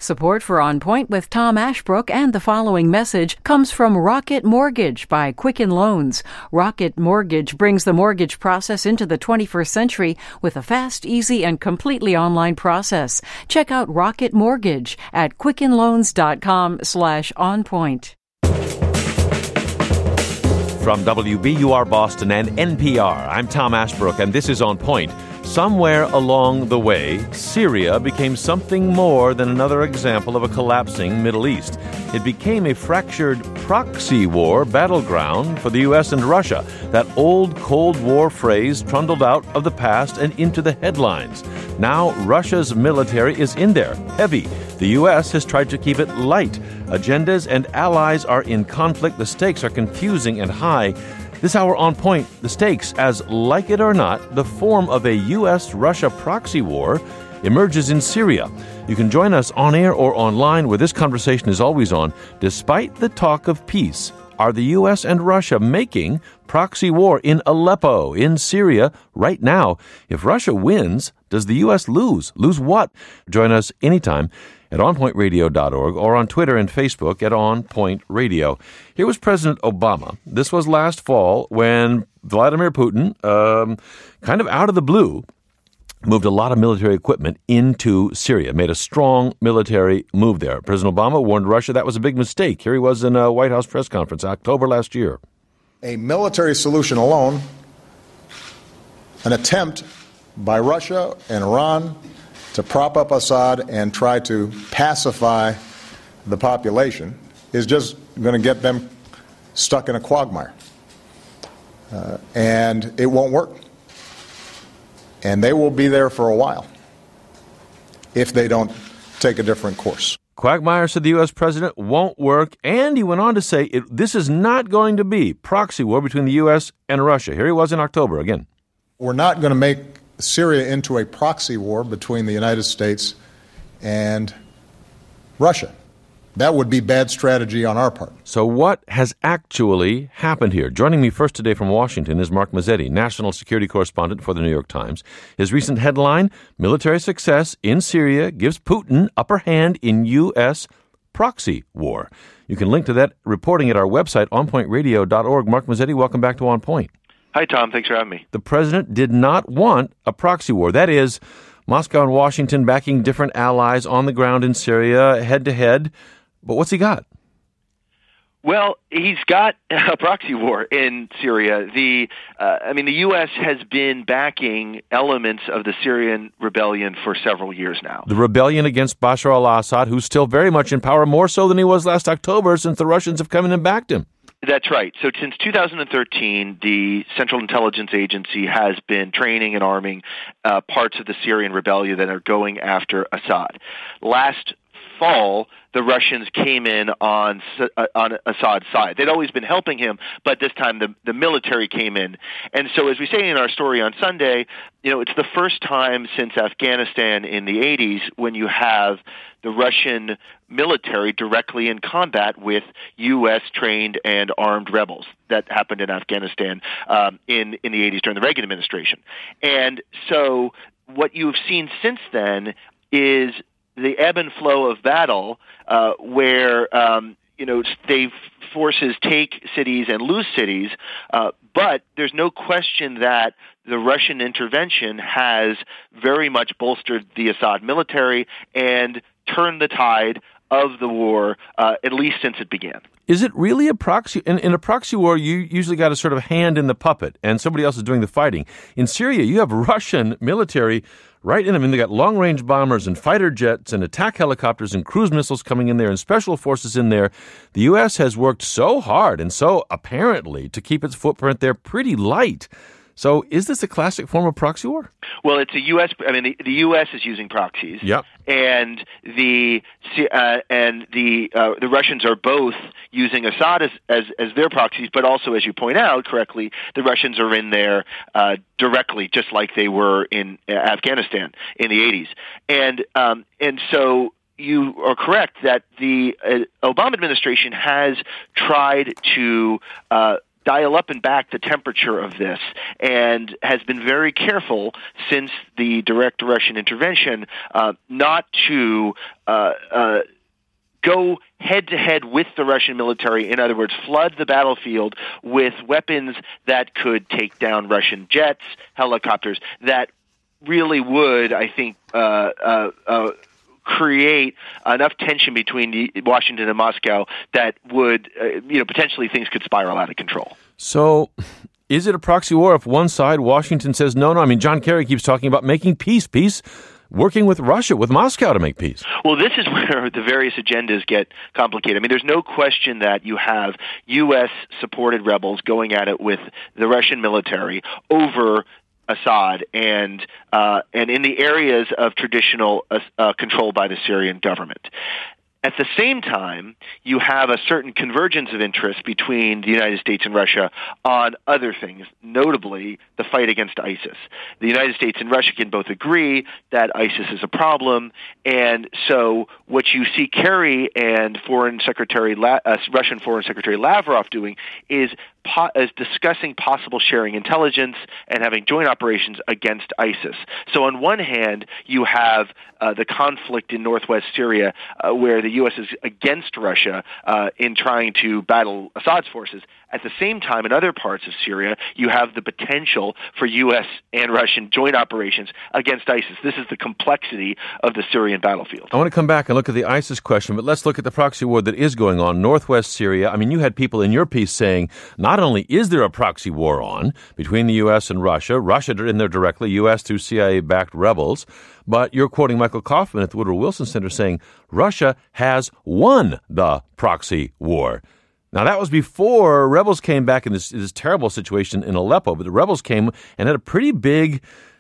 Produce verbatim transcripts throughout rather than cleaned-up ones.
Support for On Point with Tom Ashbrook and the following message comes from Rocket Mortgage by Quicken Loans. Rocket Mortgage brings the mortgage process into the twenty-first century with a fast, easy, and completely online process. Check out Rocket Mortgage at quickenloans.com slash onpoint. From W B U R Boston and N P R, I'm Tom Ashbrook, and this is On Point. Somewhere along the way, Syria became something more than another example of a collapsing Middle East. It became a fractured proxy war battleground for the U S and Russia. That old Cold War phrase trundled out of the past and into the headlines. Now Russia's military is in there, heavy. The U S has tried to keep it light. Agendas and allies are in conflict. The stakes are confusing and high. This hour on Point, the stakes, as like it or not, the form of a U S Russia proxy war emerges in Syria. You can join us on air or online where this conversation is always on. Despite the talk of peace, are the U S and Russia making proxy war in Aleppo, in Syria, right now? If Russia wins, does the U S lose? Lose what? Join us anytime at on point radio dot org or on Twitter and Facebook at On Point Radio. Here was President Obama. This was last fall when Vladimir Putin, um, kind of out of the blue, moved a lot of military equipment into Syria, made a strong military move there. President Obama warned Russia that was a big mistake. Here he was in a White House press conference, October last year. A military solution alone, an attempt by Russia and Iran to prop up Assad and try to pacify the population, is just going to get them stuck in a quagmire. Uh, and it won't work. And they will be there for a while if they don't take a different course. Quagmire, said the U S president, won't work. And he went on to say it, this is not going to be proxy war between the U S and Russia. Here he was in October again. We're not going to make Syria into a proxy war between the United States and Russia. That would be bad strategy on our part. So what has actually happened here? Joining me first today from Washington is Mark Mazzetti, national security correspondent for the New York Times. His recent headline, Military Success in Syria Gives Putin Upper Hand in U S Proxy War. You can link to that reporting at our website, on point radio dot org. Mark Mazzetti, welcome back to On Point. Hi, Tom. Thanks for having me. The president did not want a proxy war. That is, Moscow and Washington backing different allies on the ground in Syria, head-to-head. But what's he got? Well, he's got a proxy war in Syria. The, uh, I mean, the U S has been backing elements of the Syrian rebellion for several years now. The rebellion against Bashar al-Assad, who's still very much in power, more so than he was last October, since the Russians have come in and backed him. That's right. So since two thousand thirteen, the Central Intelligence Agency has been training and arming uh, parts of the Syrian rebellion that are going after Assad. Last fall, the Russians came in on uh, on Assad's side. They'd always been helping him, but this time the, the military came in. And so as we say in our story on Sunday, you know, it's the first time since Afghanistan in the eighties when you have the Russian military directly in combat with U S-trained and armed rebels. That happened in Afghanistan um, in, in the eighties during the Reagan administration. And so what you've seen since then is the ebb and flow of battle uh, where, um, you know, they forces take cities and lose cities, uh, but there's no question that the Russian intervention has very much bolstered the Assad military and turned the tide of the war, uh, at least since it began. Is it really a proxy? In, in a proxy war, you usually got a sort of hand in the puppet, and somebody else is doing the fighting. In Syria, you have Russian military right in them. I mean, they got long-range bombers and fighter jets and attack helicopters and cruise missiles coming in there and special forces in there. The U S has worked so hard and so apparently to keep its footprint there pretty light. So is this a classic form of proxy war? Well, it's a U S. I mean, the, the U S is using proxies, yep. and the uh, and the uh, the Russians are both using Assad as, as as their proxies, but also, as you point out correctly, the Russians are in there uh, directly, just like they were in Afghanistan in the eighties, and um, and so. You are correct that the uh, Obama administration has tried to uh, dial up and back the temperature of this, and has been very careful since the direct Russian intervention uh, not to uh, uh, go head-to-head with the Russian military. In other words, flood the battlefield with weapons that could take down Russian jets, helicopters, that really would, I think, uh, uh, uh, create enough tension between Washington and Moscow that would, uh, you know, potentially things could spiral out of control. So is it a proxy war if one side, Washington, says no, no? I mean, John Kerry keeps talking about making peace, peace, working with Russia, with Moscow to make peace. Well, this is where the various agendas get complicated. I mean, there's no question that you have U S-supported rebels going at it with the Russian military over Assad and uh, and in the areas of traditional uh, uh, control by the Syrian government. At the same time, you have a certain convergence of interest between the United States and Russia on other things, notably the fight against ISIS. The United States and Russia can both agree that ISIS is a problem, and so what you see Kerry and Foreign Secretary La- uh, Russian Foreign Secretary Lavrov doing is po- is discussing possible sharing intelligence and having joint operations against ISIS. So on one hand, you have uh, the conflict in northwest Syria, uh, where the U S is against Russia uh, in trying to battle Assad's forces. At the same time, in other parts of Syria, you have the potential for U S and Russian joint operations against ISIS. This is the complexity of the Syrian battlefield. I want to come back and look at the ISIS question, but let's look at the proxy war that is going on, northwest Syria. I mean, you had people in your piece saying not only is there a proxy war on between the U S and Russia, Russia in there directly, U S through C I A-backed rebels, but you're quoting Michael Kaufman at the Woodrow Wilson Center saying Russia has won the proxy war. Now, that was before rebels came back in this, this terrible situation in Aleppo, but the rebels came and had a pretty big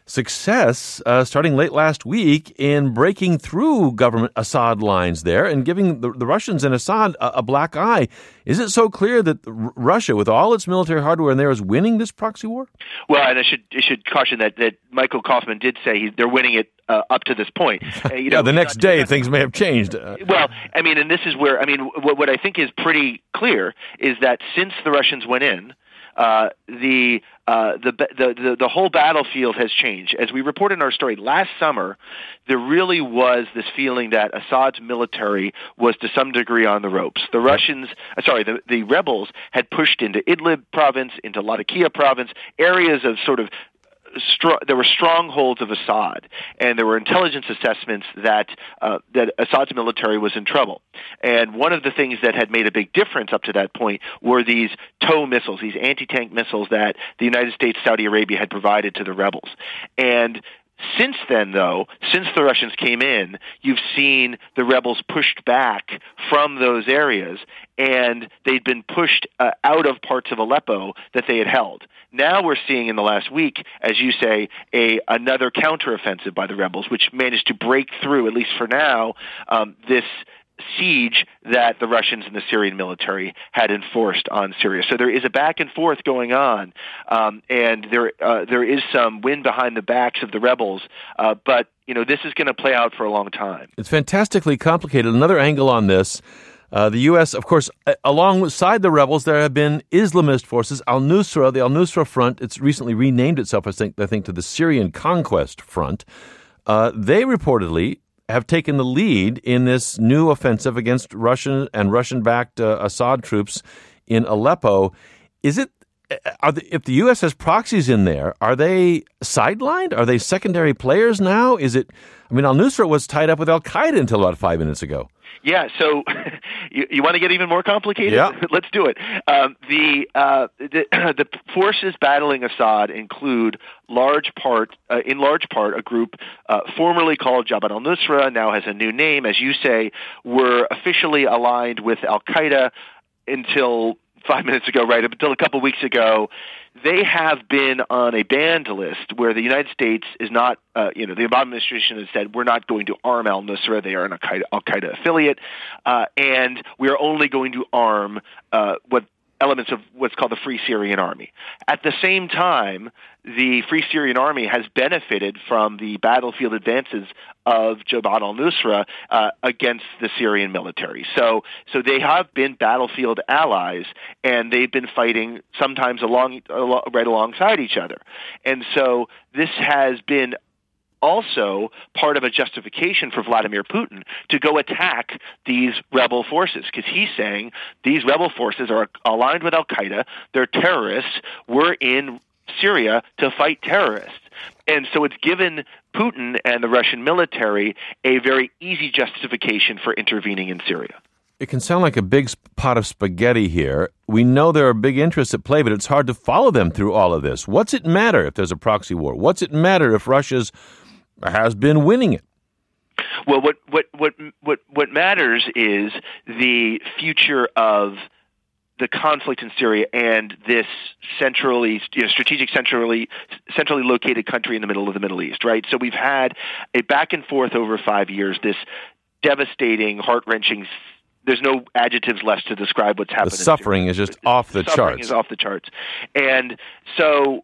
success uh, starting late last week in breaking through government Assad lines there and giving the, the Russians and Assad a, a black eye. Is it so clear that R- Russia, with all its military hardware in there, is winning this proxy war? Well, and I should I should caution that, that Michael Kaufman did say he, they're winning it uh, up to this point. Uh, you know, yeah, the next day things may have changed. Uh, well, I mean, and this is where, I mean, what, what I think is pretty clear is that since the Russians went in, Uh, the, uh, the the the the whole battlefield has changed. As we reported in our story last summer, there really was this feeling that Assad's military was to some degree on the ropes. The Russians, uh, sorry, the the rebels had pushed into Idlib province, into Latakia province, areas of sort of Str- there were strongholds of Assad, and there were intelligence assessments that uh, that Assad's military was in trouble. And one of the things that had made a big difference up to that point were these TOW missiles, these anti-tank missiles that the United States, Saudi Arabia had provided to the rebels. And since then, though, since the Russians came in, you've seen the rebels pushed back from those areas, and they'd been pushed uh, out of parts of Aleppo that they had held. Now we're seeing in the last week, as you say, a another counteroffensive by the rebels, which managed to break through, at least for now, um, this siege that the Russians and the Syrian military had enforced on Syria. So there is a back and forth going on, um, and there uh, there is some wind behind the backs of the rebels, uh, but you know this is going to play out for a long time. It's fantastically complicated. Another angle on this, uh, the U S, of course, alongside the rebels, there have been Islamist forces, al-Nusra, the al-Nusra Front. It's recently renamed itself, I think, I think to the Syrian Conquest Front. Uh, they reportedly have taken the lead in this new offensive against Russian and Russian-backed uh, Assad troops in Aleppo. Is it, are the, if the U S has proxies in there, are they sidelined? Are they secondary players now? Is it, I mean, al-Nusra was tied up with al-Qaeda until about five minutes ago. Yeah, so you, you want to get even more complicated? Yeah. Let's do it. Um, the, uh, the the forces battling Assad include large part, uh, in large part, a group uh, formerly called Jabhat al-Nusra, now has a new name, as you say, were officially aligned with al-Qaeda until five minutes ago, right, until a couple weeks ago. They have been on a banned list where the United States is not, uh, you know, the Obama administration has said we're not going to arm al-Nusra. They are an al-Qaeda, al-Qaeda affiliate, uh, and we are only going to arm uh, what elements of what's called the Free Syrian Army. At the same time, the Free Syrian Army has benefited from the battlefield advances of Jabhat al-Nusra uh, against the Syrian military. So, so they have been battlefield allies, and they've been fighting sometimes along, along right alongside each other. And so this has been also part of a justification for Vladimir Putin to go attack these rebel forces, because he's saying these rebel forces are aligned with al-Qaeda, they're terrorists, we're in Syria to fight terrorists. And so it's given Putin and the Russian military a very easy justification for intervening in Syria. It can sound like a big pot of spaghetti here. We know there are big interests at play, but it's hard to follow them through all of this. What's it matter if there's a proxy war? What's it matter if Russia's has been winning it? Well, what what what what what matters is the future of the conflict in Syria and this centrally, you know, strategic, centrally centrally located country in the middle of the Middle East, right? So we've had a back and forth over five years, this devastating, heart-wrenching. There's no adjectives left to describe what's happening. The suffering is just off the charts. Suffering is off the charts, and so.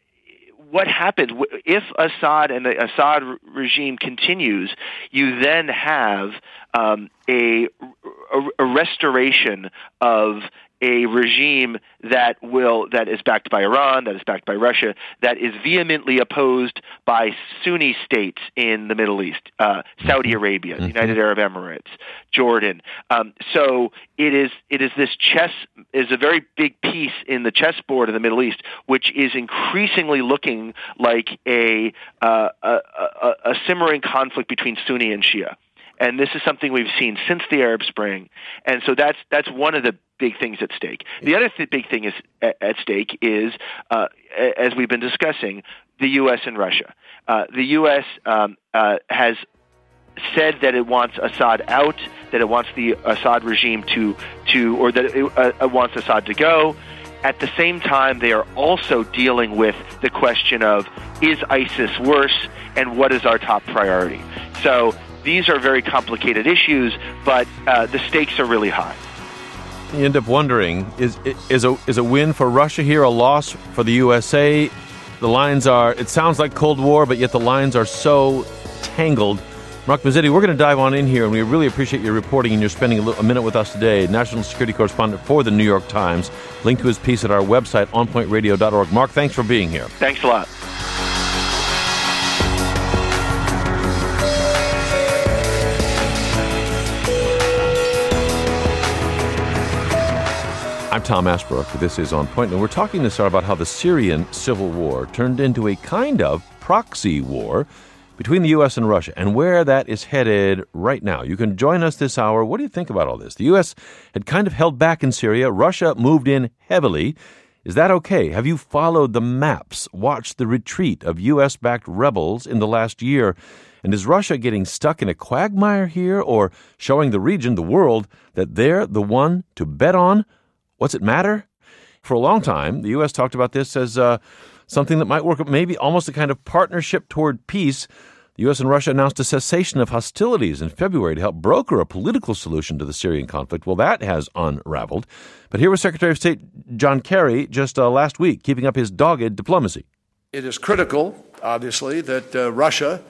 What happens if Assad and the Assad regime continues? You then have um, a, a, a restoration of a regime that will that is backed by Iran, that is backed by Russia, that is vehemently opposed by Sunni states in the Middle East, uh, Saudi Arabia, the United Arab Emirates, Jordan. Um, so it is it is this chess is a very big piece in the chessboard of the Middle East, which is increasingly looking like a uh, a, a, a simmering conflict between Sunni and Shia. And this is something we've seen since the Arab Spring. And so that's that's one of the big things at stake. The other th- big thing is at, at stake is, uh, as we've been discussing, the U S and Russia. Uh, the U S um, uh, has said that it wants Assad out, that it wants the Assad regime to, to or that it uh, wants Assad to go. At the same time, they are also dealing with the question of, is ISIS worse, and what is our top priority? So these are very complicated issues, but uh, the stakes are really high. You end up wondering, is is a is a win for Russia here a loss for the U S A? The lines are, it sounds like Cold War, but yet the lines are so tangled. Mark Mazzetti, we're going to dive on in here, and we really appreciate your reporting and you're spending a, little, a minute with us today. National security correspondent for the New York Times. Link to his piece at our website, on point radio dot org. Mark, thanks for being here. Thanks a lot. I'm Tom Ashbrook. This is On Point, and we're talking this hour about how the Syrian civil war turned into a kind of proxy war between the U S and Russia, and where that is headed right now. You can join us this hour. What do you think about all this? The U S had kind of held back in Syria. Russia moved in heavily. Is that okay? Have you followed the maps, watched the retreat of U S-backed rebels in the last year? And is Russia getting stuck in a quagmire here, or showing the region, the world, that they're the one to bet on? What's it matter? For a long time, the U S talked about this as uh, something that might work, maybe almost a kind of partnership toward peace. The U S and Russia announced a cessation of hostilities in February to help broker a political solution to the Syrian conflict. Well, that has unraveled. But here was Secretary of State John Kerry just uh, last week, keeping up his dogged diplomacy. It is critical, obviously, that uh, Russia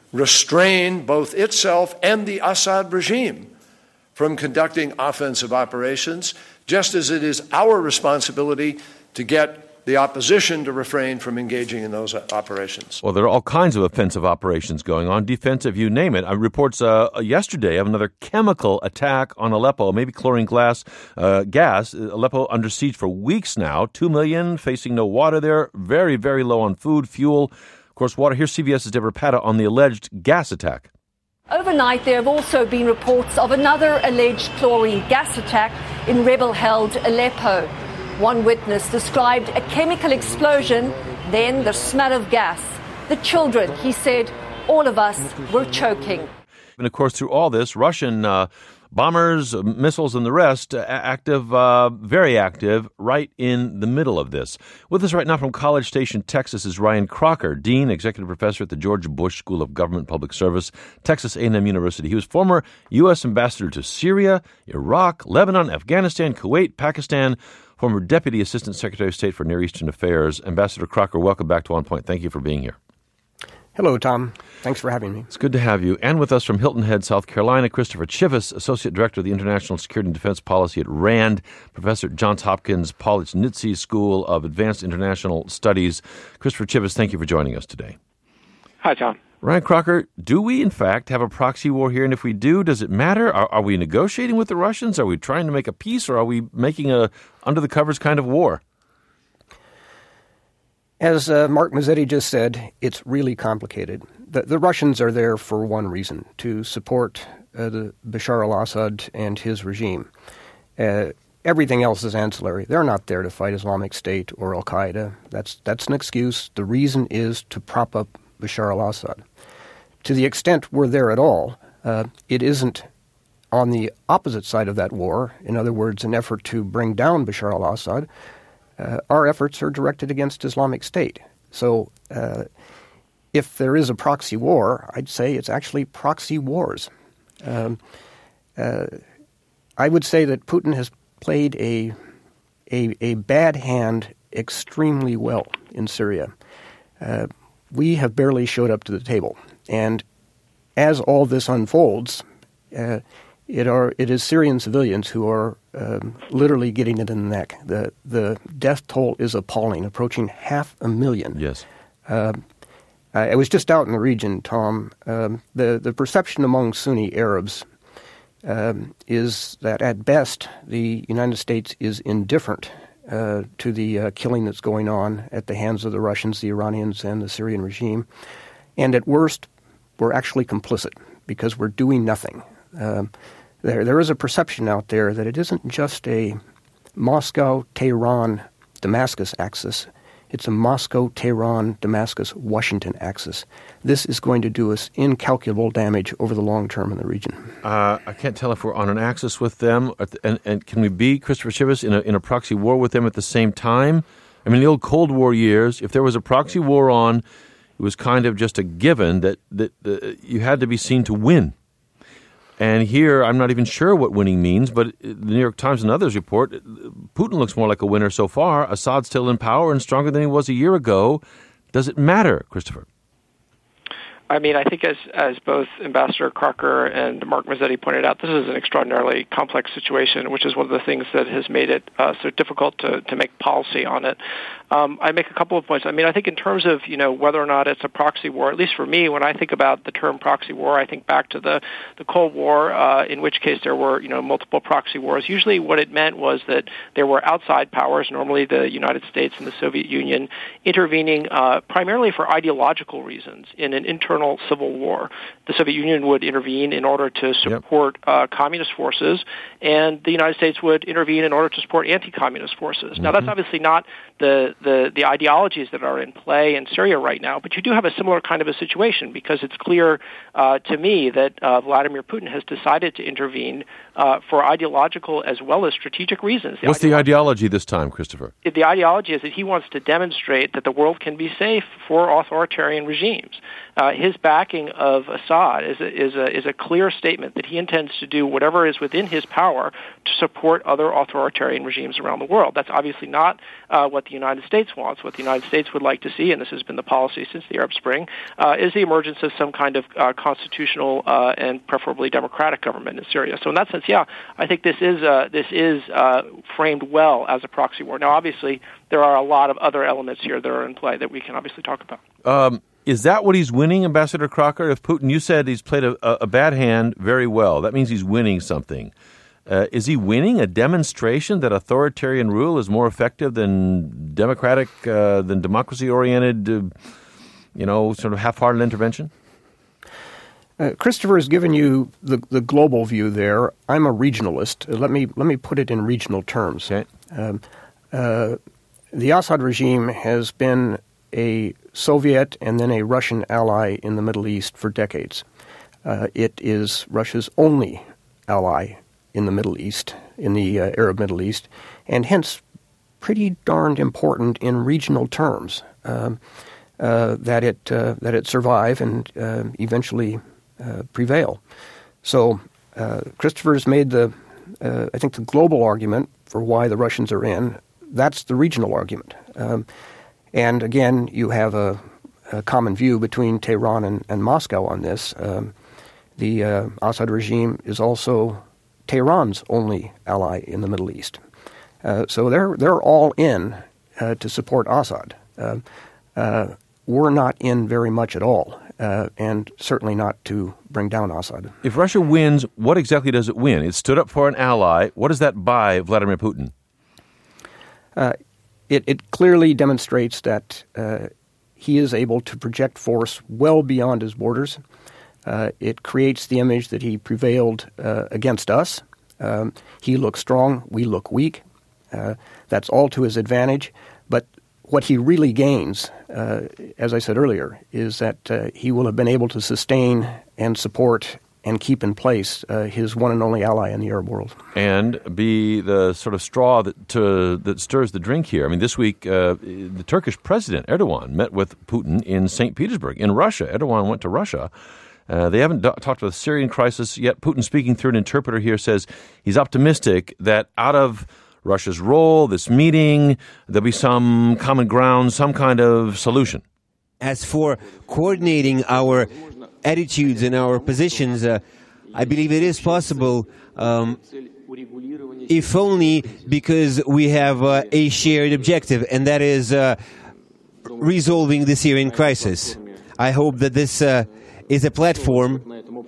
restrain both itself and the Assad regime from conducting offensive operations, just as it is our responsibility to get the opposition to refrain from engaging in those operations. Well, there are all kinds of offensive operations going on, defensive, you name it. Uh, reports uh, yesterday of another chemical attack on Aleppo, maybe chlorine glass, uh, gas. Aleppo under siege for weeks now. Two million facing no water there, very, very low on food, fuel. Of course, water. Here's CBS's Deborah Patta on the alleged gas attack. Overnight, there have also been reports of another alleged chlorine gas attack in rebel-held Aleppo. One witness described a chemical explosion, then the smell of gas. The children, he said, all of us were choking. And of course, through all this, Russian uh, bombers, missiles, and the rest, uh, active, uh, very active, right in the middle of this. With us right now from College Station, Texas, is Ryan Crocker, Dean, Executive Professor at the George Bush School of Government and Public Service, Texas A and M University. He was former U S Ambassador to Syria, Iraq, Lebanon, Afghanistan, Kuwait, Pakistan, former Deputy Assistant Secretary of State for Near Eastern Affairs. Ambassador Crocker, welcome back to On Point. Thank you for being here. Hello, Tom. Thanks for having me. It's good to have you. And with us from Hilton Head, South Carolina, Christopher Chivvis, Associate Director of the International Security and Defense Policy at RAND, Professor at Johns Hopkins Politz-Nitze School of Advanced International Studies. Christopher Chivvis, thank you for joining us today. Hi, Tom. Ryan Crocker, do we in fact have a proxy war here? And if we do, does it matter? Are, are we negotiating with the Russians? Are we trying to make a peace, or are we making a under-the-covers kind of war? As uh, Mark Mazzetti just said, it's really complicated. The, the Russians are there for one reason, to support uh, the Bashar al-Assad and his regime. Uh, everything else is ancillary. They're not there to fight Islamic State or al-Qaeda. That's, that's an excuse. The reason is to prop up Bashar al-Assad. To the extent we're there at all, uh, it isn't on the opposite side of that war, in other words, an effort to bring down Bashar al-Assad. Uh, our efforts are directed against Islamic State. So uh, if there is a proxy war, I'd say it's actually proxy wars. Um, uh, I would say that Putin has played a, a, a bad hand extremely well in Syria. Uh, we have barely showed up to the table. And as all this unfolds, uh, it are it is Syrian civilians who are um, literally getting it in the neck. The the death toll is appalling, approaching half a million. Yes. Uh, I was just out in the region, Tom. Um, the the perception among Sunni Arabs um, is that at best the United States is indifferent uh, to the uh, killing that's going on at the hands of the Russians, the Iranians, and the Syrian regime, and at worst, we're actually complicit because we're doing nothing. Um, there, there is a perception out there that it isn't just a Moscow, Tehran, Damascus axis. It's a Moscow, Tehran, Damascus, Washington axis. This is going to do us incalculable damage over the long term in the region. Uh, I can't tell if we're on an axis with them, and, and can we be, Christopher Chivvis, in a, in a proxy war with them at the same time? I mean, the old Cold War years, if there was a proxy war on, it was kind of just a given that, that uh, you had to be seen to win. And here, I'm not even sure what winning means, but the New York Times and others report Putin looks more like a winner so far. Assad's still in power and stronger than he was a year ago. Does it matter, Christopher? I mean, I think as as both Ambassador Crocker and Mark Mazzetti pointed out, this is an extraordinarily complex situation, which is one of the things that has made it uh, so difficult to, to make policy on it. Um, I make a couple of points. I mean, I think in terms of, you know, whether or not it's a proxy war, at least for me, when I think about the term proxy war, I think back to the, the Cold War, uh, in which case there were, you know, multiple proxy wars. Usually what it meant was that there were outside powers, normally the United States and the Soviet Union, intervening uh, primarily for ideological reasons in an internal civil war. The Soviet Union would intervene in order to support yep. uh, communist forces, and the United States would intervene in order to support anti-communist forces. Mm-hmm. Now, that's obviously not the, the, the ideologies that are in play in Syria right now, but you do have a similar kind of a situation because it's clear uh, to me that uh, Vladimir Putin has decided to intervene uh, for ideological as well as strategic reasons. The What's ideology, the ideology this time, Christopher? The ideology is that he wants to demonstrate that the world can be safe for authoritarian regimes. Uh, his backing of Assad is a, is a is a clear statement that he intends to do whatever is within his power to support other authoritarian regimes around the world. That's obviously not uh, what the United States wants. What the United States would like to see, and this has been the policy since the Arab Spring, uh, is the emergence of some kind of uh, constitutional uh, and preferably democratic government in Syria. So in that sense, yeah, I think this is uh, this is uh, framed well as a proxy war. Now, obviously, there are a lot of other elements here that are in play that we can obviously talk about. Um, Is that what he's winning, Ambassador Crocker? If Putin, you said he's played a, a bad hand very well. That means he's winning something. Uh, is he winning a demonstration that authoritarian rule is more effective than democratic, uh, than democracy-oriented, uh, you know, sort of half-hearted intervention? Uh, Christopher has given you the, the global view there. I'm a regionalist. Uh, let me let me put it in regional terms. Okay. Um, uh, the Assad regime has been a Soviet and then a Russian ally in the Middle East for decades. Uh, it is Russia's only ally in the Middle East, in the uh, Arab Middle East, and hence pretty darned important in regional terms um, uh, that it uh, that it survive and uh, eventually uh, prevail. So uh, Christopher has made the uh, I think the global argument for why the Russians are in. that's the regional argument. Um, and again, you have a, a common view between Tehran and, and Moscow on this. Um, the uh, Assad regime is also Tehran's only ally in the Middle East. Uh, so they're they're all in uh, to support Assad. Uh, uh, we're not in very much at all, uh, and certainly not to bring down Assad. If Russia wins, what exactly does it win? It stood up for an ally. What does that buy Vladimir Putin? Uh, it, it clearly demonstrates that uh, he is able to project force well beyond his borders. Uh, it creates the image that he prevailed uh, against us. Um, he looks strong, we look weak. Uh, that's all to his advantage. But what he really gains, uh, as I said earlier, is that uh, he will have been able to sustain and support and keep in place uh, his one and only ally in the Arab world. And be the sort of straw that to, that stirs the drink here. I mean, this week, uh, the Turkish president, Erdogan, met with Putin in Saint Petersburg. In Russia, Erdogan went to Russia. Uh, they haven't do- talked about the Syrian crisis yet. Putin, speaking through an interpreter here, says he's optimistic that out of Russia's role, this meeting, there'll be some common ground, some kind of solution. As for coordinating our attitudes and our positions, uh, I believe it is possible, um, if only because we have uh, a shared objective, and that is uh, resolving the Syrian crisis. I hope that this uh, is a platform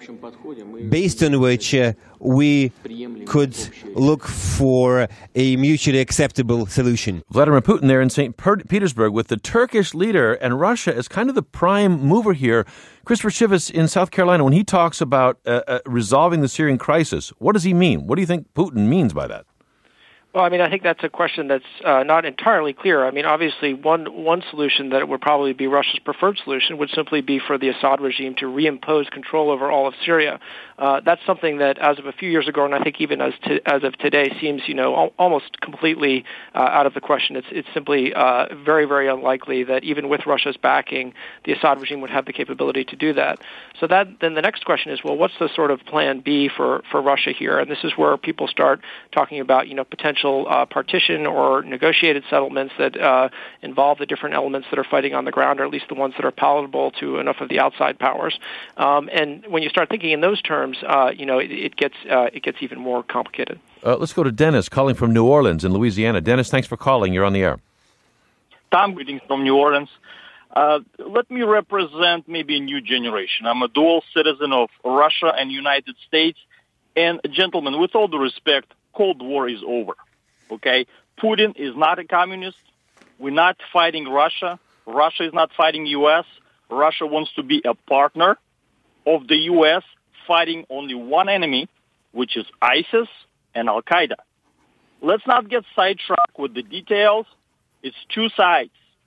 based on which uh, we could look for a mutually acceptable solution. Vladimir Putin there in Saint Petersburg with the Turkish leader and Russia as kind of the prime mover here. Christopher Chivas in South Carolina, when he talks about uh, uh, resolving the Syrian crisis, what does he mean? What do you think Putin means by that? Well, I mean, I think that's a question that's uh, not entirely clear. I mean, obviously, one one solution that would probably be Russia's preferred solution would simply be for the Assad regime to reimpose control over all of Syria. Uh, that's something that, as of a few years ago, and I think even as to, as of today, seems you know al- almost completely uh, out of the question. It's it's simply uh, very very unlikely that even with Russia's backing, the Assad regime would have the capability to do that. So that then the next question is, well, what's the sort of plan B for for Russia here? And this is where people start talking about you know potential. Uh, partition or negotiated settlements that uh, involve the different elements that are fighting on the ground, or at least the ones that are palatable to enough of the outside powers. Um, and when you start thinking in those terms, uh, you know, it, it gets uh, it gets even more complicated. Uh, let's go to Dennis calling from New Orleans in Louisiana. Dennis, thanks for calling. You're on the air. Tom, greetings from New Orleans. Uh, let me represent maybe a new generation. I'm a dual citizen of Russia and United States. And gentlemen, with all due respect, Cold War is over. Okay, Putin is not a communist. We're not fighting Russia. Russia is not fighting U S. Russia wants to be a partner of the U S fighting only one enemy, which is ISIS and Al-Qaeda. Let's not get sidetracked with the details. It's two sides.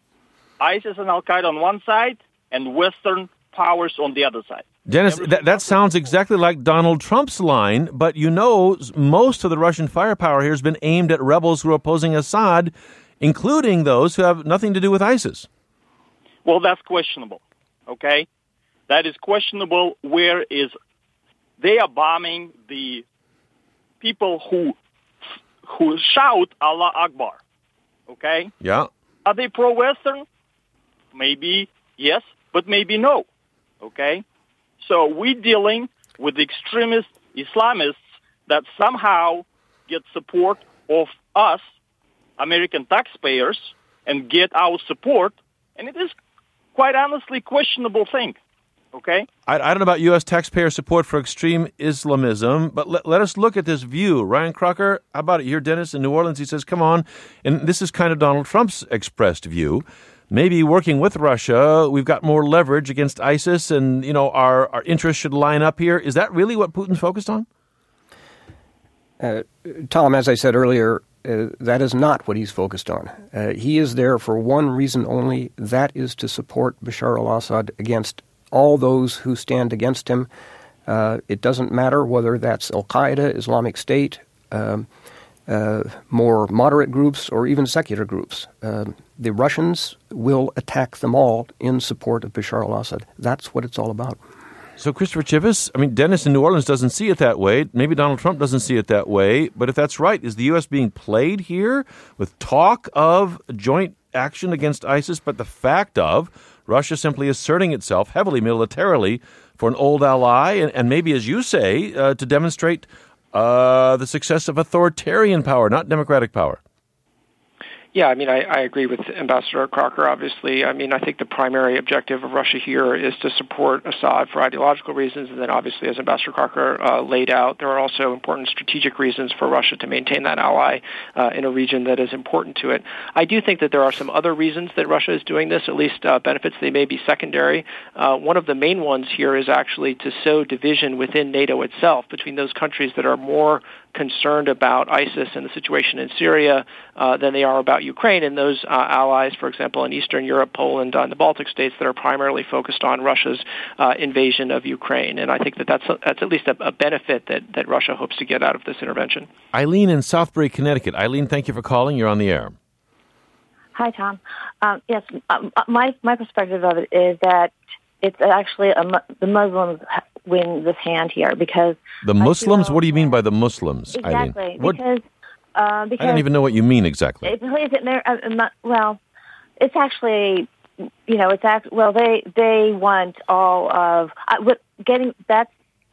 ISIS and Al-Qaeda on one side and Western powers on the other side. Dennis, that, that sounds exactly like Donald Trump's line, but you know most of the Russian firepower here has been aimed at rebels who are opposing Assad, including those who have nothing to do with ISIS. Well, that's questionable, okay? That is questionable. Where is they are bombing the people who who shout Allah Akbar, okay? Yeah. Are they pro-Western? Maybe yes, but maybe no, okay? So we're dealing with extremist Islamists that somehow get support of us, American taxpayers, and get our support. And it is, quite honestly, questionable thing, okay? I, I don't know about U S taxpayer support for extreme Islamism, but let, let us look at this view. Ryan Crocker, how about it? You're Dennis in New Orleans. He says, come on. And this is kind of Donald Trump's expressed view. Maybe working with Russia, we've got more leverage against ISIS, and you know our, our interests should line up here. Is that really what Putin's focused on? Uh, Tom, as I said earlier, uh, that is not what he's focused on. Uh, he is there for one reason only. That is to support Bashar al-Assad against all those who stand against him. Uh, it doesn't matter whether that's Al-Qaeda, Islamic State, um, uh, more moderate groups, or even secular groups. Uh, the Russians will attack them all in support of Bashar al-Assad. That's what it's all about. So, Christopher Chivvis, I mean, Dennis in New Orleans doesn't see it that way. Maybe Donald Trump doesn't see it that way. But if that's right, is the U S being played here with talk of joint action against ISIS, but the fact of Russia simply asserting itself heavily militarily for an old ally, and, and maybe, as you say, uh, to demonstrate uh, the success of authoritarian power, not democratic power? Yeah, I mean, I, I agree with Ambassador Crocker, obviously. I mean, I think the primary objective of Russia here is to support Assad for ideological reasons, and then obviously, as Ambassador Crocker uh, laid out, there are also important strategic reasons for Russia to maintain that ally uh, in a region that is important to it. I do think that there are some other reasons that Russia is doing this, at least uh, benefits. They may be secondary. Uh, one of the main ones here is actually to sow division within NATO itself between those countries that are more concerned about ISIS and the situation in Syria uh, than they are about Ukraine, and those uh, allies, for example, in Eastern Europe, Poland, uh, and the Baltic states that are primarily focused on Russia's uh, invasion of Ukraine. And I think that that's, a, that's at least a, a benefit that, that Russia hopes to get out of this intervention. Eileen in Southbury, Connecticut. Eileen, thank you for calling. You're on the air. Hi, Tom. Um, yes, um, my, my perspective of it is that it's actually a, the Muslims win this hand here because the Muslims. What do you mean by the Muslims, exactly? Eileen? Because, uh, because I don't even know what you mean exactly. It, it, well, it's actually, you know, it's act, well, they they want all of uh, getting that's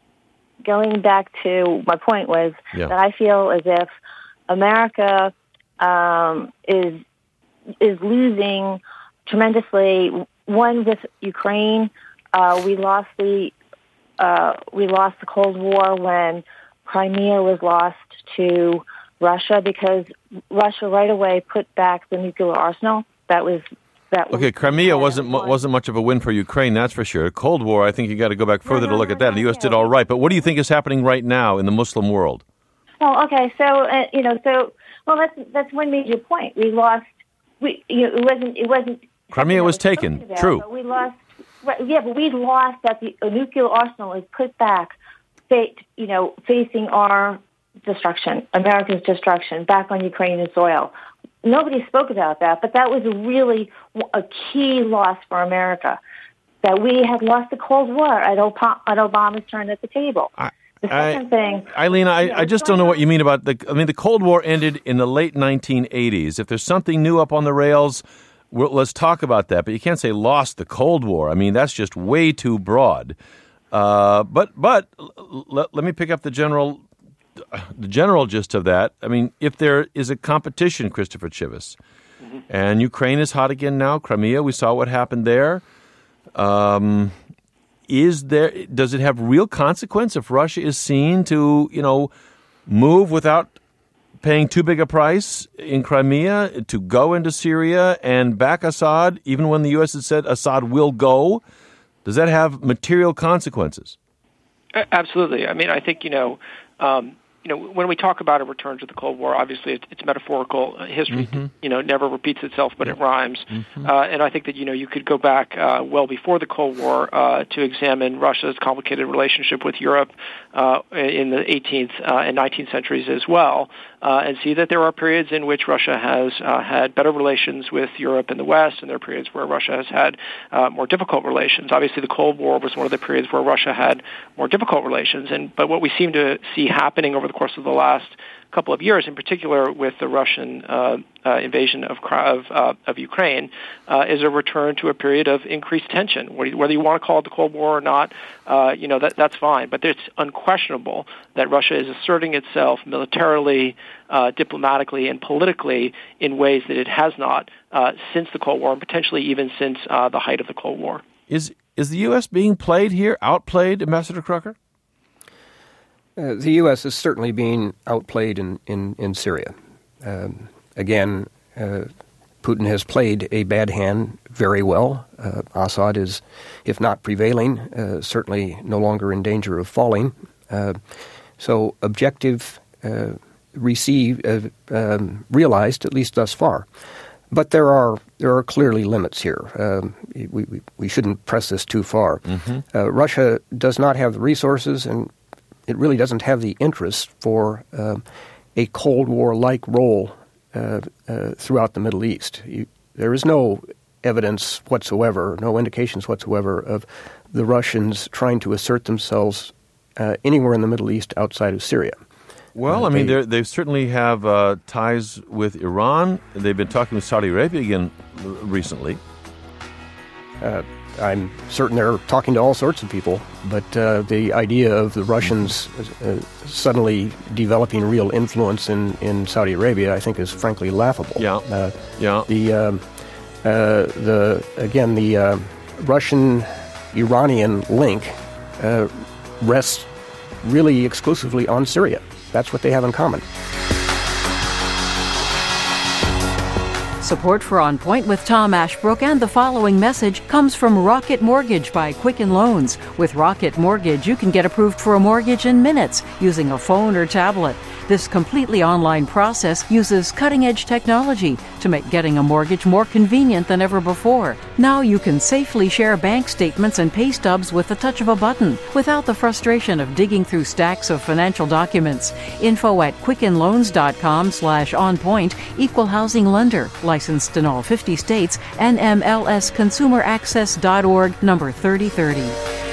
going back to my point was yeah. that I feel as if America um, is is losing tremendously. One, with Ukraine, uh, we lost the uh, we lost the Cold War when Crimea was lost to Russia because Russia right away put back the nuclear arsenal. That was that. Was okay, Crimea wasn't mu- wasn't much of a win for Ukraine, that's for sure. Cold War, I think you got to go back further no, no, to look no, at that. No, the U S no. did all right, but what do you think is happening right now in the Muslim world? Oh, okay. So uh, you know, so well, that's that's one major point. We lost. We you know, it wasn't it wasn't. Crimea was taken. About, True. But we lost. Yeah, but we lost that the nuclear arsenal is put back, you know, facing our destruction, America's destruction, back on Ukrainian soil. Nobody spoke about that, but that was really a key loss for America, that we had lost the Cold War at, Ob- at Obama's turn at the table. I- The second I, thing, Eileen, I, you know, I just don't know what you mean about the. I mean, the Cold War ended in the late nineteen eighties. If there's something new up on the rails, we'll, let's talk about that. But you can't say lost the Cold War. I mean, that's just way too broad. Uh, but but let, let me pick up the general the general gist of that. I mean, if there is a competition, Christopher Chivvis, mm-hmm. and Ukraine is hot again now. Crimea, we saw what happened there. Um, Is there? Does it have real consequence if Russia is seen to, you know, move without paying too big a price in Crimea, to go into Syria and back Assad, even when the U S has said Assad will go? Does that have material consequences? Absolutely. I mean, I think, you know, um, you know, when we talk about a return to the Cold War, obviously it's, it's metaphorical. History, mm-hmm. you know, never repeats itself, but it rhymes. Mm-hmm. Uh, and I think that, you know, you could go back uh, well before the Cold War uh, to examine Russia's complicated relationship with Europe uh, in the eighteenth uh, and nineteenth centuries as well, uh, and see that there are periods in which Russia has uh, had better relations with Europe and the West, and there are periods where Russia has had uh, more difficult relations. Obviously, the Cold War was one of the periods where Russia had more difficult relations, and but what we seem to see happening over the course of the last couple of years, in particular with the Russian uh, uh, invasion of of, uh, of Ukraine, uh, is a return to a period of increased tension. Whether you want to call it the Cold War or not, uh, you know that that's fine. But it's unquestionable that Russia is asserting itself militarily, uh, diplomatically, and politically in ways that it has not uh, since the Cold War, and potentially even since uh, the height of the Cold War. Is is the U S being played here, outplayed, Ambassador Crocker? Uh, the U S is certainly being outplayed in, in, in Syria. Um, again, uh, Putin has played a bad hand very well. Uh, Assad is, if not prevailing, uh, certainly no longer in danger of falling. Uh, so objective uh, received, uh, um, realized, at least thus far. But there are there are clearly limits here. Um, we, we, we shouldn't press this too far. Mm-hmm. Uh, Russia does not have the resources, and it really doesn't have the interest for uh, a Cold War-like role uh, uh, throughout the Middle East. You, there is no evidence whatsoever, no indications whatsoever of the Russians trying to assert themselves uh, anywhere in the Middle East outside of Syria. Well, uh, I mean, they, they certainly have uh, ties with Iran. They've been talking with Saudi Arabia again recently. Uh, I'm certain they're talking to all sorts of people, but uh, the idea of the Russians uh, suddenly developing real influence in, in Saudi Arabia, I think, is frankly laughable. Yeah, uh, yeah. The um, uh, the again the uh, Russian-Iranian link uh, rests really exclusively on Syria. That's what they have in common. Support for On Point with Tom Ashbrook and the following message comes from Rocket Mortgage by Quicken Loans. With Rocket Mortgage, you can get approved for a mortgage in minutes using a phone or tablet. This completely online process uses cutting-edge technology to make getting a mortgage more convenient than ever before. Now you can safely share bank statements and pay stubs with the touch of a button without the frustration of digging through stacks of financial documents. Info at quickenloans.com slash onpoint, equal housing lender, licensed in all fifty states, N M L S consumer access dot org, number thirty thirty.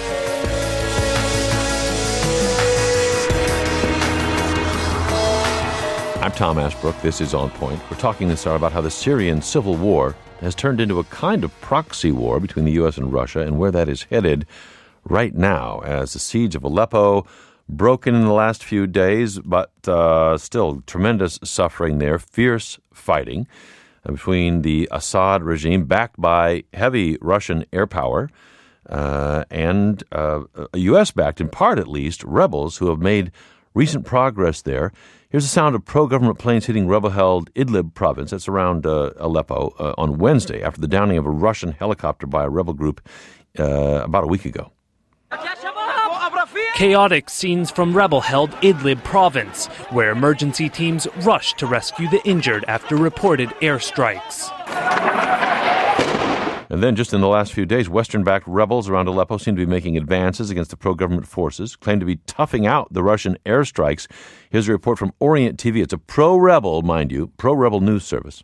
I'm Tom Ashbrook. This is On Point. We're talking this hour about how the Syrian civil war has turned into a kind of proxy war between the U S and Russia and where that is headed right now as the siege of Aleppo broken in the last few days, but uh, still tremendous suffering there, fierce fighting between the Assad regime backed by heavy Russian air power uh, and uh, U S-backed, in part at least, rebels who have made recent progress there. Here's the sound of pro-government planes hitting rebel-held Idlib province, that's around uh, Aleppo, uh, on Wednesday after the downing of a Russian helicopter by a rebel group uh, about a week ago. Chaotic scenes from rebel-held Idlib province, where emergency teams rushed to rescue the injured after reported airstrikes. And then just in the last few days, Western-backed rebels around Aleppo seem to be making advances against the pro-government forces, claim to be toughing out the Russian airstrikes. Here's a report from Orient T V. It's a pro-rebel, mind you, pro-rebel news service.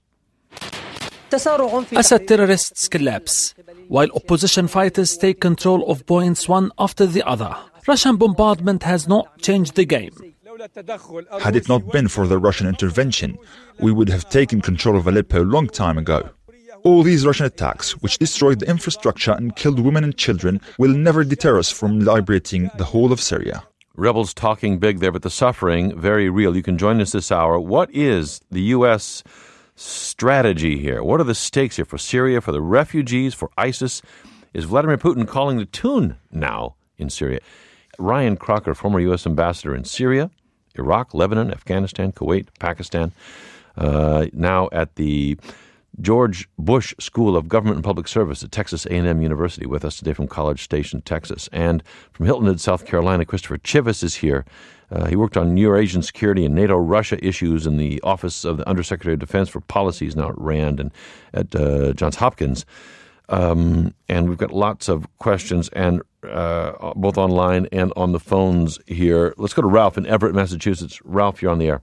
Assad terrorists collapse, while opposition fighters take control of points one after the other. Russian bombardment has not changed the game. Had it not been for the Russian intervention, we would have taken control of Aleppo a long time ago. All these Russian attacks, which destroyed the infrastructure and killed women and children, will never deter us from liberating the whole of Syria. Rebels talking big there, but the suffering, very real. You can join us this hour. What is the U S strategy here? What are the stakes here for Syria, for the refugees, for ISIS? Is Vladimir Putin calling the tune now in Syria? Ryan Crocker, former U S ambassador in Syria, Iraq, Lebanon, Afghanistan, Kuwait, Pakistan, uh, now at the George Bush School of Government and Public Service at Texas A and M University, with us today from College Station, Texas. And from Hilton Head, South Carolina, Christopher Chivas is here. Uh, he worked on Eurasian security and NATO-Russia issues in the Office of the Undersecretary of Defense for Policies, now at RAND and at uh, Johns Hopkins. Um, and we've got lots of questions, and uh, both online and on the phones here. Let's go to Ralph in Everett, Massachusetts. Ralph, you're on the air.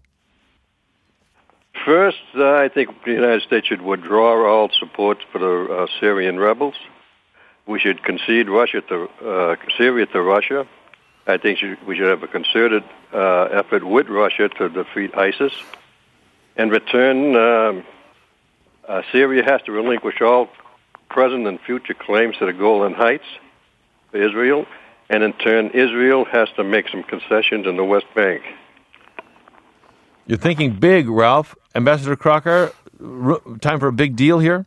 First, uh, I think the United States should withdraw all support for the uh, Syrian rebels. We should concede Russia to uh, Syria to Russia. I think should, we should have a concerted uh, effort with Russia to defeat ISIS. In return, um, uh, Syria has to relinquish all present and future claims to the Golan Heights for Israel, and in turn, Israel has to make some concessions in the West Bank. You're thinking big, Ralph. Ambassador Crocker, r- time for a big deal here?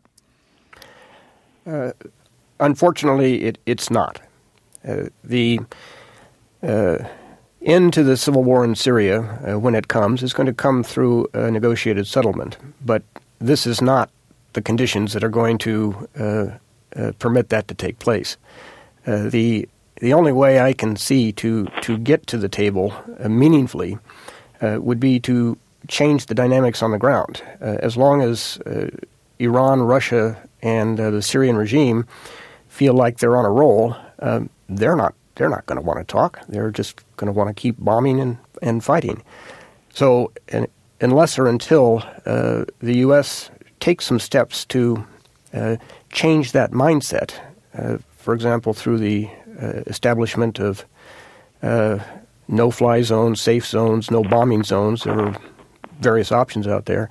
Uh, unfortunately, it, it's not. Uh, the uh, end to the civil war in Syria, uh, when it comes, is going to come through a negotiated settlement. But this is not the conditions that are going to uh, uh, permit that to take place. Uh, the the only way I can see to, to get to the table uh, meaningfully uh, would be to change the dynamics on the ground. Uh, as long as uh, Iran, Russia, and uh, the Syrian regime feel like they're on a roll, um, they're not they're not going to want to talk. They're just going to want to keep bombing and, and fighting. So and, unless or until uh, the U S takes some steps to uh, change that mindset. Uh, for example, through the uh, establishment of uh, no-fly zones, safe zones, no bombing zones. There are various options out there.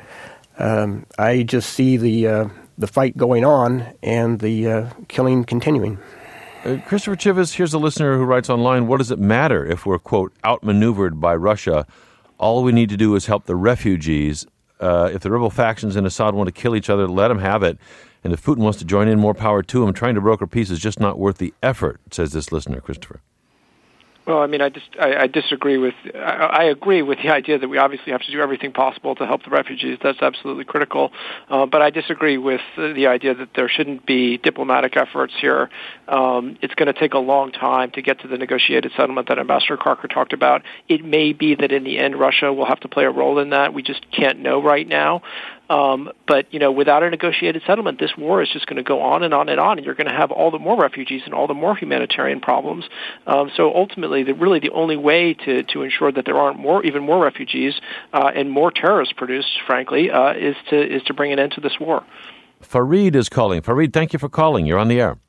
Um, I just see the uh, the fight going on and the uh, killing continuing. Uh, Christopher Chivas, here's a listener who writes online, what does it matter if we're, quote, outmaneuvered by Russia? All we need to do is help the refugees. Uh, if the rebel factions in Assad want to kill each other, let them have it. And if Putin wants to join in, more power to him. Trying to broker peace is just not worth the effort, says this listener, Christopher. Well, I mean, I just I, I disagree with I, I agree with the idea that we obviously have to do everything possible to help the refugees. That's absolutely critical. Uh, but I disagree with the idea that there shouldn't be diplomatic efforts here. Um, it's going to take a long time to get to the negotiated settlement that Ambassador Crocker talked about. It may be that in the end Russia will have to play a role in that. We just can't know right now. Um, but, you know, without a negotiated settlement, this war is just going to go on and on and on, and you're going to have all the more refugees and all the more humanitarian problems. Um, so ultimately, the, really the only way to, to ensure that there aren't more, even more refugees uh, and more terrorists produced, frankly, uh, is to is to bring an end to this war. Fareed is calling. Fareed, thank you for calling. You're on the air.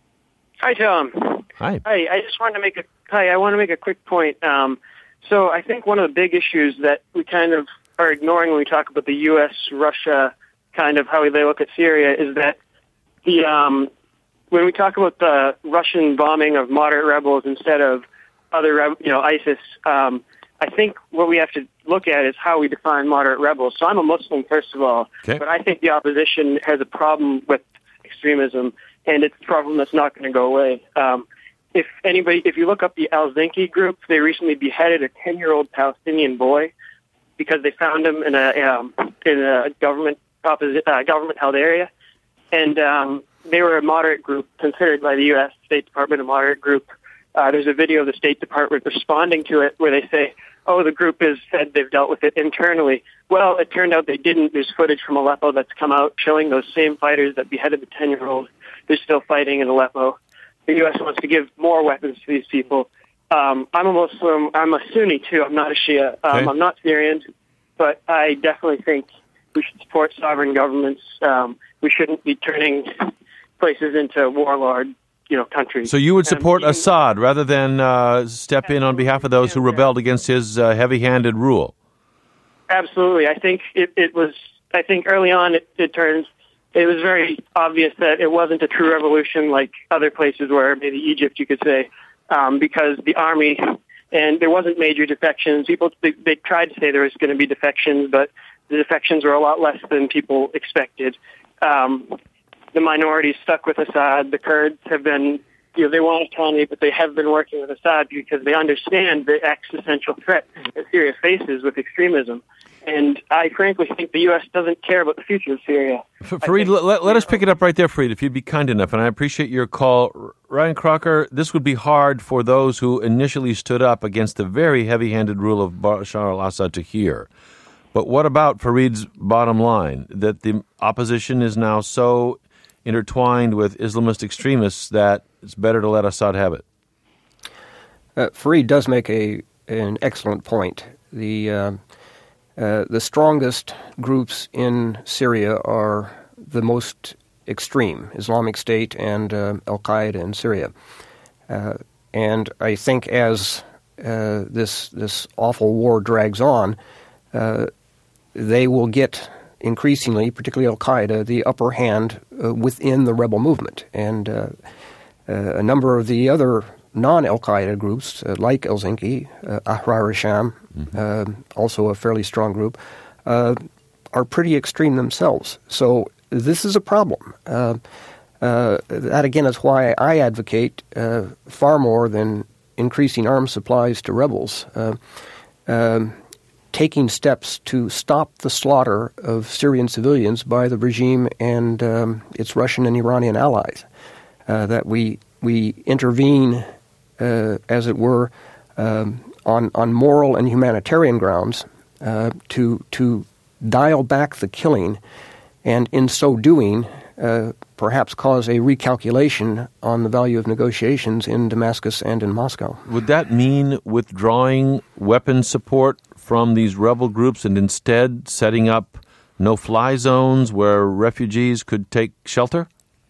Hi, Tom. Hi. Hi. I just wanted to make a hi. I want to make a quick point. Um, so I think one of the big issues that we kind of are ignoring when we talk about the U S Russia kind of how they look at Syria is that the um, when we talk about the Russian bombing of moderate rebels instead of other, you know, ISIS, um, I think what we have to look at is how we define moderate rebels. So I'm a Muslim, first of all, okay. but I think the opposition has a problem with extremism, and it's a problem that's not going to go away. Um, if anybody, if you look up the Al-Zinki group, they recently beheaded a ten-year-old Palestinian boy because they found him in a um, in a government opposite uh, government held area, and um, they were a moderate group considered by the U S State Department a moderate group. Uh, there's a video of the State Department responding to it where they say, "Oh, the group has said they've dealt with it internally." Well, it turned out they didn't. There's footage from Aleppo that's come out showing those same fighters that beheaded the ten-year-old. They're still fighting in Aleppo. The U S wants to give more weapons to these people. Um, I'm a Muslim. I'm a Sunni, too. I'm not a Shia. Um, okay. I'm not Syrian. But I definitely think we should support sovereign governments. Um, we shouldn't be turning places into warlord, you know, countries. So you would support um, Assad rather than uh, step in on behalf of those who rebelled against his uh, heavy-handed rule? Absolutely. I think it, it was, I think early on it, it turns, it was very obvious that it wasn't a true revolution like other places where maybe Egypt, you could say, um, because the army, and there wasn't major defections. People, they, they tried to say there was going to be defections, but the defections were a lot less than people expected. Um, the minorities stuck with Assad. The Kurds have been, you know, they want autonomy, but they have been working with Assad because they understand the existential threat that Syria faces with extremism. And I frankly think the U S doesn't care about the future of Syria. Fareed, let, let, let us pick it up right there, Fareed, if you'd be kind enough, and I appreciate your call. Ryan Crocker, this would be hard for those who initially stood up against the very heavy-handed rule of Bashar al-Assad to hear. But what about Fareed's bottom line, that the opposition is now so intertwined with Islamist extremists that it's better to let Assad have it? Uh, Fareed does make a an excellent point. The uh, uh, the strongest groups in Syria are the most extreme, Islamic State and uh, Al-Qaeda in Syria. Uh, and I think as uh, this this awful war drags on, uh, they will get increasingly, particularly Al-Qaeda, the upper hand uh, within the rebel movement. And uh, uh, a number of the other non-Al-Qaeda groups, uh, like Al-Zinki, uh, Ahrar al-Sham, mm-hmm. uh, also a fairly strong group, uh, are pretty extreme themselves. So this is a problem. Uh, uh, that, again, is why I advocate uh, far more than increasing arms supplies to rebels, uh, um, taking steps to stop the slaughter of Syrian civilians by the regime and um, its Russian and Iranian allies, uh, that we we intervene, uh, as it were, um, on on moral and humanitarian grounds uh, to to dial back the killing, and in so doing, uh, perhaps cause a recalculation on the value of negotiations in Damascus and in Moscow. Would that mean withdrawing weapons support from these rebel groups and instead setting up no-fly zones where refugees could take shelter?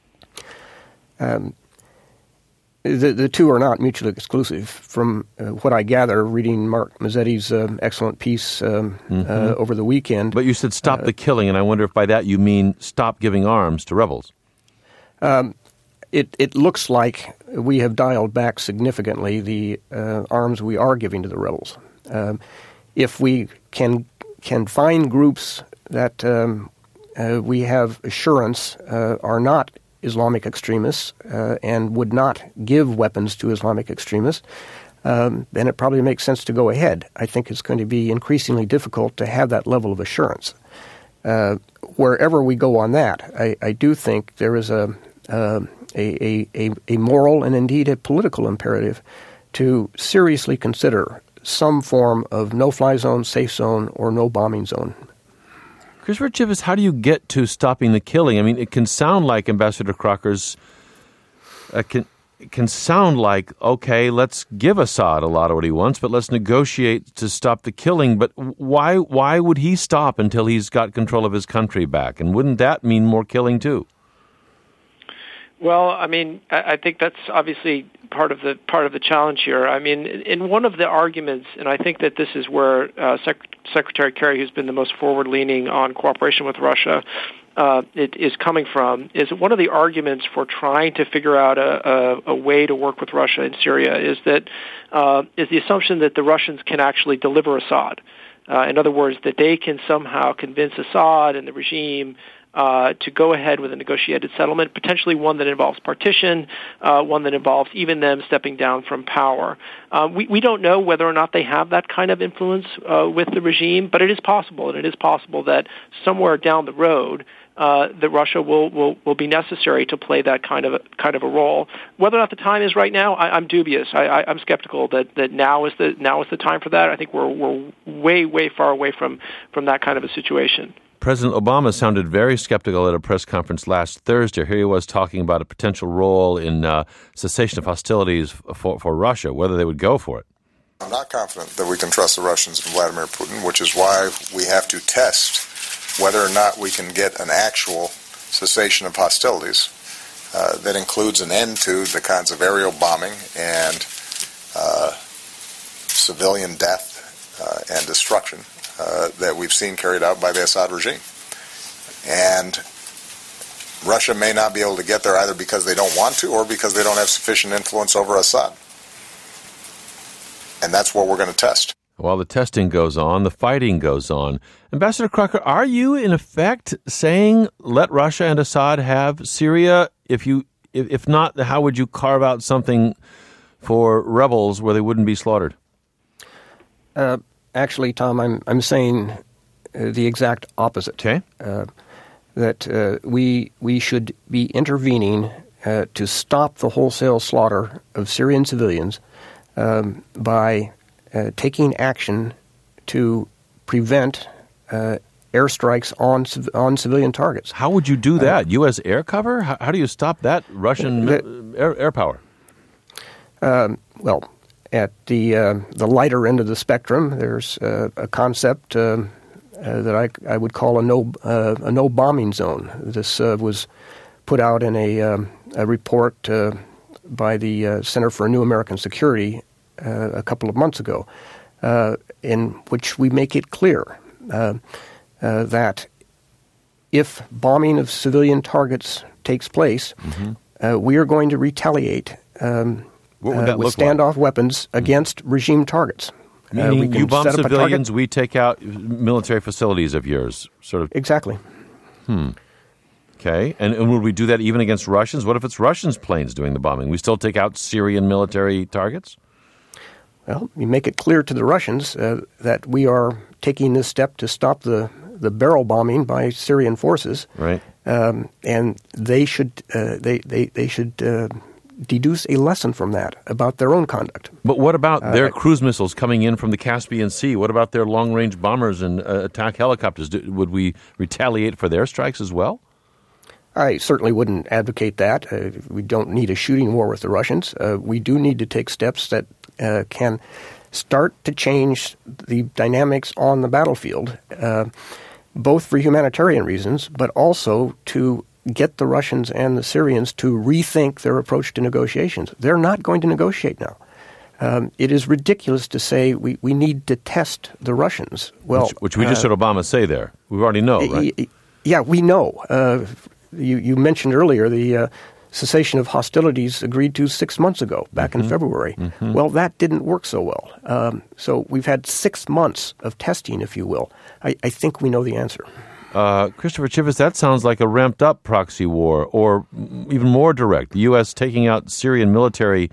Um, the, the two are not mutually exclusive. From uh, what I gather, reading Mark Mazzetti's uh, excellent piece um, mm-hmm. uh, over the weekend. But you said stop uh, the killing, and I wonder if by that you mean stop giving arms to rebels. Um, it, it looks like we have dialed back significantly the uh, arms we are giving to the rebels. Um, if we can can find groups that um, uh, we have assurance uh, are not Islamic extremists uh, and would not give weapons to Islamic extremists, um, then it probably makes sense to go ahead. I think it's going to be increasingly difficult to have that level of assurance. Uh, wherever we go on that, I, I do think there is a, uh, a, a, a moral and indeed a political imperative to seriously consider some form of no-fly zone, safe zone, or no bombing zone. Christopher Chivvis, how do you get to stopping the killing? I mean, it can sound like Ambassador Crocker's, uh, can, it can sound like, okay, let's give Assad a lot of what he wants, but let's negotiate to stop the killing. But why why would he stop until he's got control of his country back? And wouldn't that mean more killing too? Well, I mean, I think that's obviously part of the part of the challenge here. I mean, in one of the arguments, and I think that this is where uh, Sec- Secretary Kerry, who's been the most forward-leaning on cooperation with Russia, uh, it is coming from, is one of the arguments for trying to figure out a, a, a way to work with Russia in Syria is that uh, is the assumption that the Russians can actually deliver Assad. Uh, in other words, that they can somehow convince Assad and the regime Uh, to go ahead with a negotiated settlement, potentially one that involves partition, uh, one that involves even them stepping down from power. Uh, we, we don't know whether or not they have that kind of influence uh, with the regime, but it is possible, and it is possible that somewhere down the road uh, that Russia will, will, will be necessary to play that kind of a, kind of a role. Whether or not the time is right now, I, I'm dubious. I, I, I'm skeptical that, that now is the now is the time for that. I think we're we're way way far away from from that kind of a situation. President Obama sounded very skeptical at a press conference last Thursday. Here he was talking about a potential role in uh, cessation of hostilities for, for Russia, whether they would go for it. I'm not confident that we can trust the Russians and Vladimir Putin, which is why we have to test whether or not we can get an actual cessation of hostilities uh, that includes an end to the kinds of aerial bombing and uh, civilian death uh, and destruction Uh, that we've seen carried out by the Assad regime. And Russia may not be able to get there either because they don't want to or because they don't have sufficient influence over Assad. And that's what we're going to test. While the testing goes on, the fighting goes on. Ambassador Crocker, are you in effect saying let Russia and Assad have Syria? If you, if, if not, how would you carve out something for rebels where they wouldn't be slaughtered? Uh Actually, Tom, I'm I'm saying uh, the exact opposite. Okay. Uh, that uh, we we should be intervening uh, to stop the wholesale slaughter of Syrian civilians um, by uh, taking action to prevent uh, airstrikes on on civilian targets. How would you do that? Uh, U S air cover? How, how do you stop that Russian that, air, air power? Um, well. At the uh, the lighter end of the spectrum, there's uh, a concept uh, uh, that I, I would call a no uh, a no bombing zone. This uh, was put out in a um, a report uh, by the uh, Center for New American Security uh, a couple of months ago, uh, in which we make it clear uh, uh, that if bombing of civilian targets takes place, mm-hmm. uh, we are going to retaliate. Um, What would that uh, with look standoff like? weapons against mm-hmm. regime targets. Meaning uh, we you bomb civilians, we take out military facilities of yours, sort of. Exactly. Hmm. Okay. And, and would we do that even against Russians? What if it's Russians' planes doing the bombing? We still take out Syrian military targets? Well, you make it clear to the Russians uh, that we are taking this step to stop the, the barrel bombing by Syrian forces. Right. Um, and they should uh, they they they should. Uh, deduce a lesson from that about their own conduct. But what about uh, their cruise missiles coming in from the Caspian Sea? What about their long-range bombers and uh, attack helicopters? Do, would we retaliate for their strikes as well? I certainly wouldn't advocate that. Uh, we don't need a shooting war with the Russians. Uh, we do need to take steps that uh, can start to change the dynamics on the battlefield. Uh, both for humanitarian reasons, but also to get the Russians and the Syrians to rethink their approach to negotiations. They're not going to negotiate now. Um, it is ridiculous to say we, we need to test the Russians. Well, Which, which we just uh, heard Obama say there. We already know, right? Y- yeah, we know. Uh, you, you mentioned earlier the uh, cessation of hostilities agreed to six months ago, back mm-hmm. in February. Mm-hmm. Well, that didn't work so well. Um, so we've had six months of testing, if you will. I, I think we know the answer. Uh, Christopher Chivvis, that sounds like a ramped-up proxy war, or even more direct. The U S taking out Syrian military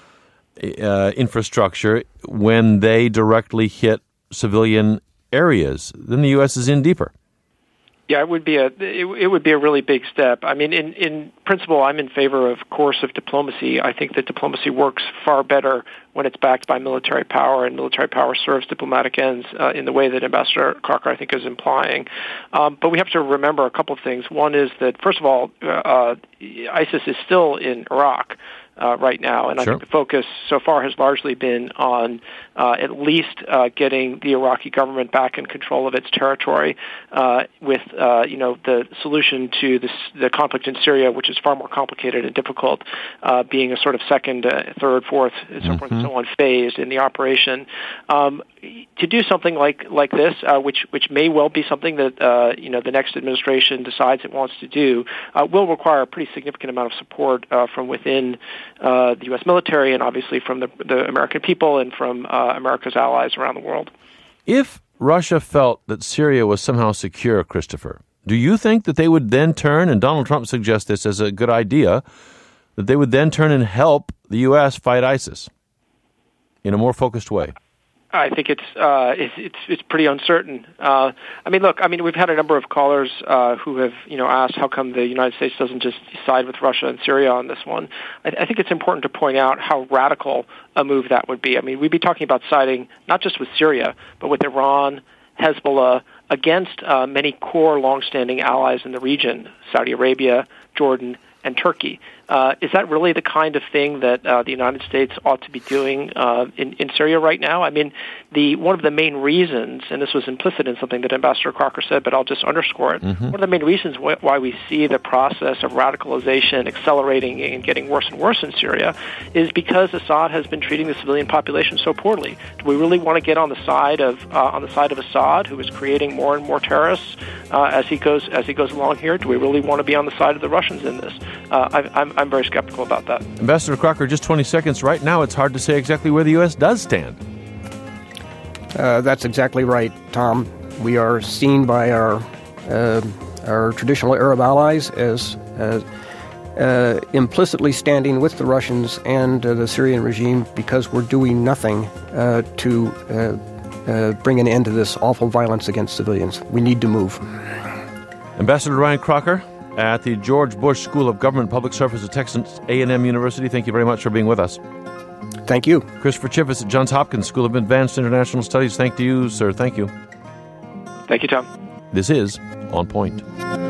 uh, infrastructure when they directly hit civilian areas. Then the U S is in deeper. Yeah, it would be a it, it would be a really big step. I mean, in, in principle, I'm in favor of coercive diplomacy. I think that diplomacy works far better when it's backed by military power, and military power serves diplomatic ends uh, in the way that Ambassador Crocker, I think, is implying. Um, but we have to remember a couple of things. One is that, first of all, uh, ISIS is still in Iraq. Uh, right now, and sure. I think the focus so far has largely been on uh, at least uh, getting the Iraqi government back in control of its territory, uh, with uh, you know the solution to this, the conflict in Syria, which is far more complicated and difficult, uh, being a sort of second, uh, third, fourth, and so mm-hmm. forth and so on phased in the operation. Um, to do something like like this, uh, which which may well be something that uh, you know the next administration decides it wants to do, uh, will require a pretty significant amount of support uh, from within uh, the U S military, and obviously from the, the American people and from uh, America's allies around the world. If Russia felt that Syria was somehow secure, Christopher, do you think that they would then turn, and Donald Trump suggests this as a good idea, that they would then turn and help the U S fight ISIS in a more focused way? I think it's uh, it's, it's it's pretty uncertain. Uh, I mean, look, I mean, we've had a number of callers uh, who have, you know, asked how come the United States doesn't just side with Russia and Syria on this one. I, I think it's important to point out how radical a move that would be. I mean, we'd be talking about siding not just with Syria, but with Iran, Hezbollah, against uh, many core longstanding allies in the region, Saudi Arabia, Jordan, and Turkey. Uh, is that really the kind of thing that uh, the United States ought to be doing uh, in, in Syria right now? I mean, the one of the main reasons, and this was implicit in something that Ambassador Crocker said, but I'll just underscore it, mm-hmm. one of the main reasons wh- why we see the process of radicalization accelerating and getting worse and worse in Syria is because Assad has been treating the civilian population so poorly. Do we really want to get on the side of uh, on the side of Assad, who is creating more and more terrorists uh, as he goes as he goes along here? Do we really want to be on the side of the Russians in this? Uh, I, I'm I'm very skeptical about that. Ambassador Crocker, just twenty seconds. Right now, it's hard to say exactly where the U S does stand. Uh, that's exactly right, Tom. We are seen by our uh, our traditional Arab allies as uh, uh, implicitly standing with the Russians and uh, the Syrian regime because we're doing nothing uh, to uh, uh, bring an end to this awful violence against civilians. We need to move. Ambassador Ryan Crocker at the George Bush School of Government Public Service at Texas A and M University. Thank you very much for being with us. Thank you. Christopher Chivvis at Johns Hopkins School of Advanced International Studies. Thank you, sir. Thank you. Thank you, Tom. This is On Point.